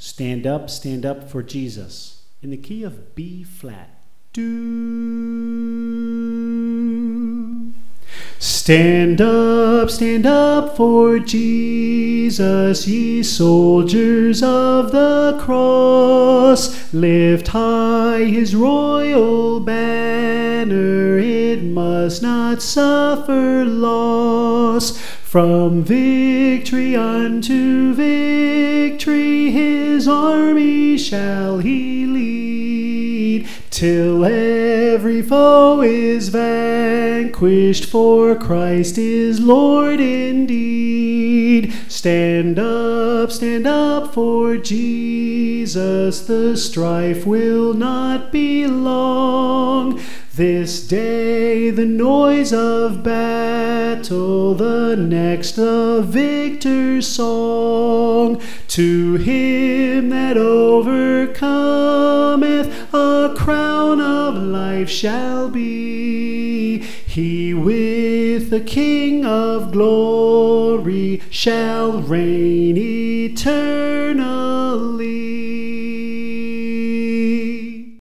stand up for Jesus. In the key of B flat. Do. Stand up for Jesus, ye soldiers of the cross. Lift high his royal banner, it must not suffer loss. From victory unto victory his army shall he lead, till every foe is vanquished, for Christ is Lord indeed. Stand up for Jesus, the strife will not be long. This day the noise of battle, the next the victor's song. To him that overcometh, a crown of life shall be. He with the King of glory shall reign eternally.